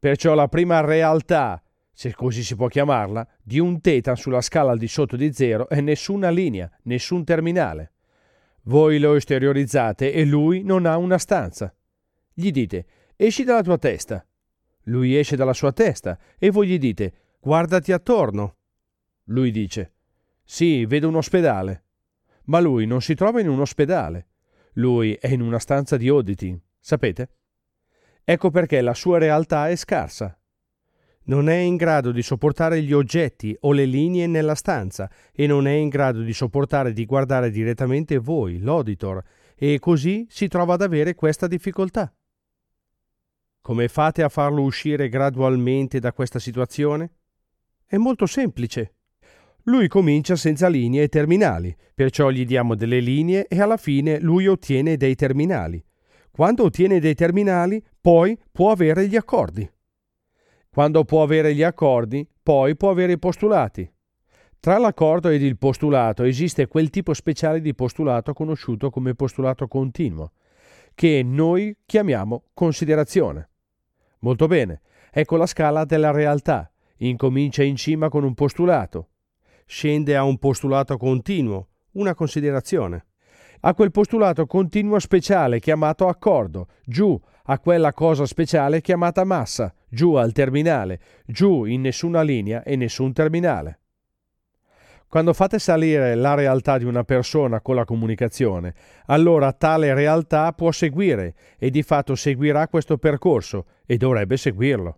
Perciò la prima realtà, se così si può chiamarla, di un θ sulla scala al di sotto di 0 è nessuna linea, nessun terminale. Voi lo esteriorizzate e lui non ha una stanza. Gli dite: esci dalla tua testa. Lui esce dalla sua testa e voi gli dite: guardati attorno. Lui dice: sì, vedo un ospedale. Ma lui non si trova in un ospedale. Lui è in una stanza di auditing, sapete? Ecco perché la sua realtà è scarsa. Non è in grado di sopportare gli oggetti o le linee nella stanza e non è in grado di sopportare di guardare direttamente voi, l'auditor, e così si trova ad avere questa difficoltà. Come fate a farlo uscire gradualmente da questa situazione? È molto semplice. Lui comincia senza linee e terminali, perciò gli diamo delle linee e alla fine lui ottiene dei terminali. Quando ottiene dei terminali, poi può avere gli accordi. Quando può avere gli accordi, poi può avere i postulati. Tra l'accordo ed il postulato esiste quel tipo speciale di postulato conosciuto come postulato continuo, che noi chiamiamo considerazione. Molto bene, ecco la scala della realtà. Incomincia in cima con un postulato, scende a un postulato continuo, una considerazione. A quel postulato continuo speciale chiamato accordo, giù a quella cosa speciale chiamata massa, giù al terminale, giù in nessuna linea e nessun terminale. Quando fate salire la realtà di una persona con la comunicazione, allora tale realtà può seguire e di fatto seguirà questo percorso e dovrebbe seguirlo.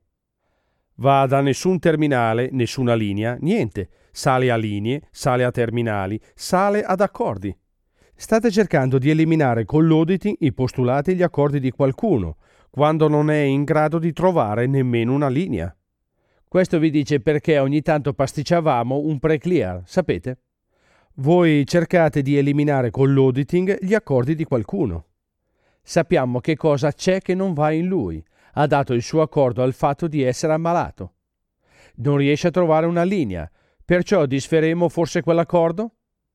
Va da nessun terminale, nessuna linea, niente. Sale a linee, sale a terminali, sale ad accordi. State cercando di eliminare con l'auditing i postulati e gli accordi di qualcuno, quando non è in grado di trovare nemmeno una linea. Questo vi dice perché ogni tanto pasticciavamo un pre-clear, sapete? Voi cercate di eliminare con l'auditing gli accordi di qualcuno. Sappiamo che cosa c'è che non va in lui. Ha dato il suo accordo al fatto di essere ammalato. Non riesce a trovare una linea, perciò disferemo forse quell'accordo?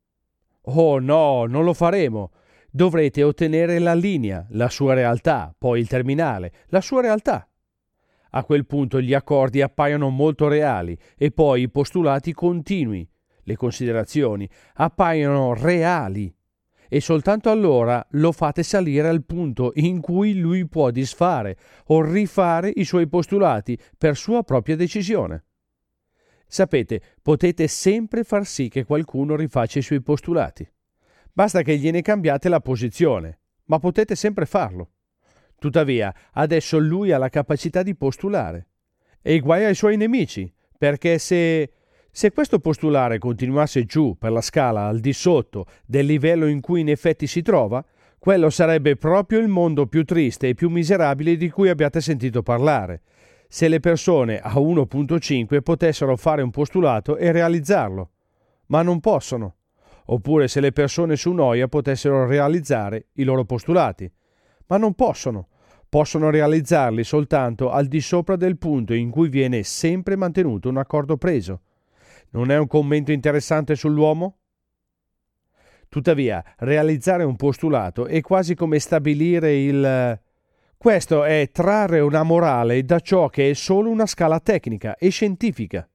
Oh no, non lo faremo. Dovrete ottenere la linea, la sua realtà, poi il terminale, la sua realtà. A quel punto gli accordi appaiono molto reali e poi i postulati continui, le considerazioni, appaiono reali. E soltanto allora lo fate salire al punto in cui lui può disfare o rifare i suoi postulati per sua propria decisione. Sapete, potete sempre far sì che qualcuno rifaccia i suoi postulati. Basta che gliene cambiate la posizione, ma potete sempre farlo. Tuttavia, adesso lui ha la capacità di postulare. E guai ai suoi nemici, perché se questo postulare continuasse giù per la scala al di sotto del livello in cui in effetti si trova, quello sarebbe proprio il mondo più triste e più miserabile di cui abbiate sentito parlare. Se le persone a 1.5 potessero fare un postulato e realizzarlo, ma non possono. Oppure se le persone su Noia potessero realizzare i loro postulati, ma non possono. Possono realizzarli soltanto al di sopra del punto in cui viene sempre mantenuto un accordo preso. Non è un commento interessante sull'uomo? Tuttavia, realizzare un postulato è quasi come stabilire il... Questo è trarre una morale da ciò che è solo una scala tecnica e scientifica.